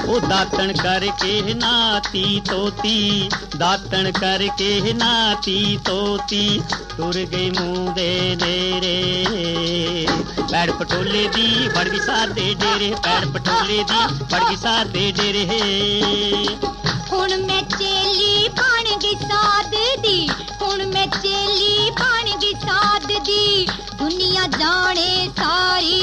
ओ दातन करके नाती तोती, दातन करके नाती तोती, तुर गई मुंह दे नेरे। पैड़ पटोले दी फड़ गई सादे डेरे, पैड़ पटोले दी फड़ गई सादे डेरे। हुण मैं चेली बन गई साध दी, हुण मैं चेली बन गई साध दी, दुनिया जाने सारी।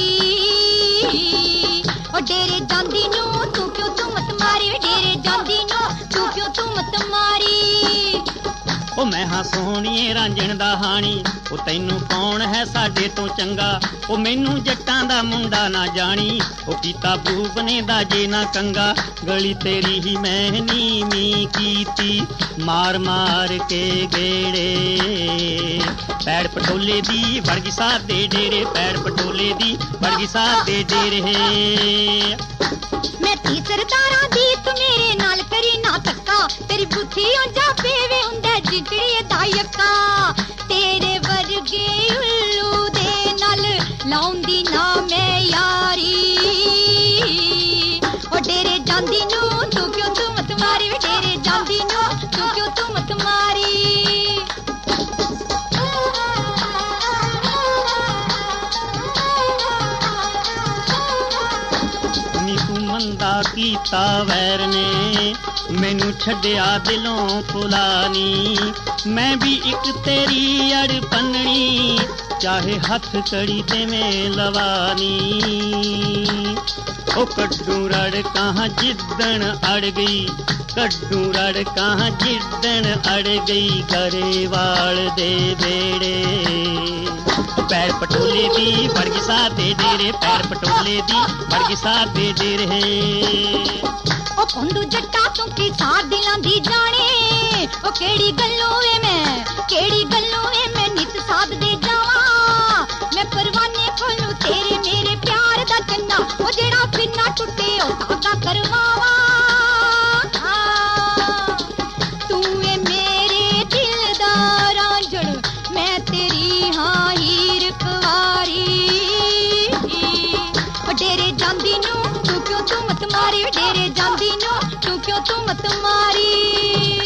ओ डेरे जांदी नू तू क्यों तू मत मारी, डेरे जांदी नू तू क्यों तू मत मारी। ओ मैं हाँ सोहणीए रांझण दा हाणी, ओ तैनू कौन है साडे तो चंगा, ओ मैनू जट्टां दा मुंडा ना जानी, ओ कीता बूबने दा जे ना कंगा, गली तेरी ही मैं नीवी कीती, मार मार के गेड़े। पैड़ पटोले दी फड़ गई सादे डेरे, पैड़ पटोले दी फड़ गई सादे डेरे। मैं धी सरदारां दी तू मेरे नाल करी ना धक्का, तेरी बुद्धि जा पेवे हुंदा जिगड़ी दा यक्का, तेरे वर्गे उल्लू दे नाल लाउंदी ना मैं यारी। ओ डेरे जांदी नू तू क्यों तू मत मारी, डेरे जांदी नू तू क्यों तू मत मारी। मंदा कीता वैर ने मैनू छड्डिया दिलों भुलानी, मैं भी एक तेरी अड़ पन्ननी, चाहे हथ कड़ी ते में लवानी। ओ कड्डू रड़ कहाँ जिद्दन अड़ गई, कड्डू रड़ कहाँ जिद्दन अड़ गई, गरेवाल दे बेड़े। पैर पटोले दी फड़ गई सादे डेरे, पैर पटोले दी फड़ गई सादे डेरे। ओ पंडू जट्टा तू की साथ दिलां दी जाने, ओ केड़ी गल्लों वे मैं, केड़ी गल्लों वे मैं नित साथ दे जावां, मैं परवाने कोलू तेरे मेरे प्यार दा चन्ना, ओ जेड़ा फिरना टुटे ओ धागा करवावां। तू ए मेरे दिल दा रांझण, मैं तेरी हाँ हीर कुंवारी। ओ डेरे जांदी नू तू क्यों तू मत मारी, डेरे जांदी नू तू क्यों तू मत मारी।